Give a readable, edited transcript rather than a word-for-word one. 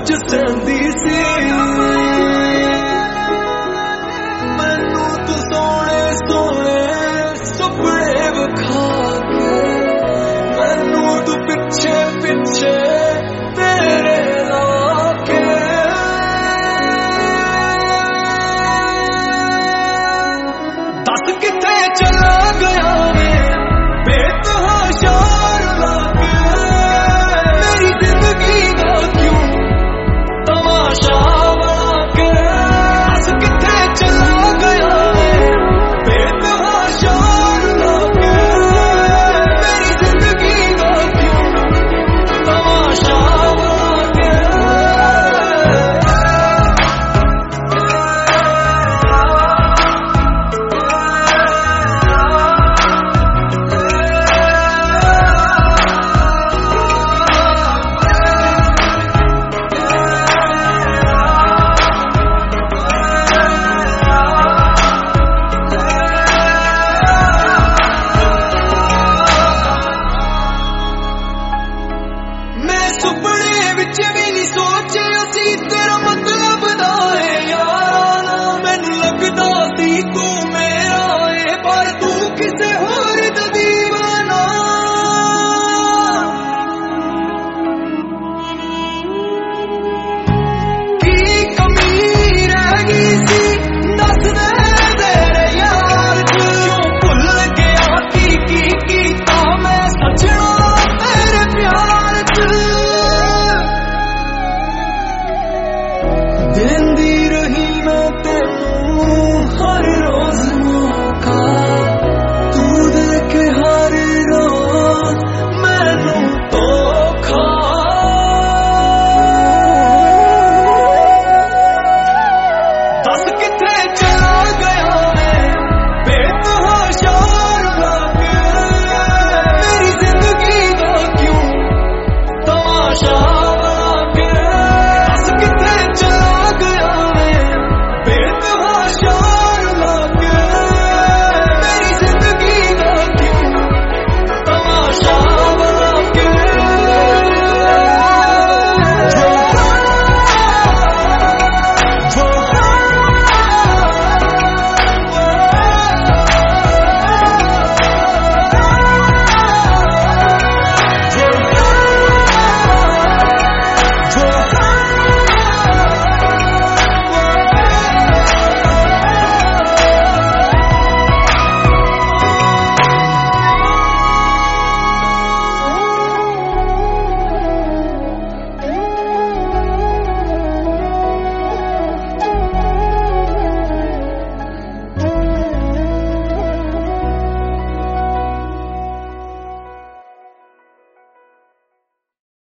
विच सहंदी सी मैनू तू सोने सोने सुपने विखा के मैनू तू पिछे पिछे तेरे लाके दस किथे चला गया वे बेतहाशार लाके मेरी जिंदगी का क्यों तमाशा बना के दस किथे चला गया वे बेतहाशार लाके मेरी जिंदगी का क्यों तमाशा बना के सुपने विच भी नहीं सोचे असी तेरा मतलब दा है यार मैनू लगदा सी तू मेरा है पर तू किसे होर दा दीवाना की कमी रह गई सी दस दे तेरे यार क्यों भुल गया की मैं सजना तेरे प्यार च देंदी रही मैं तेनू हर रोज मौका तू देखे हर रोज मैनू धोखा दस किथे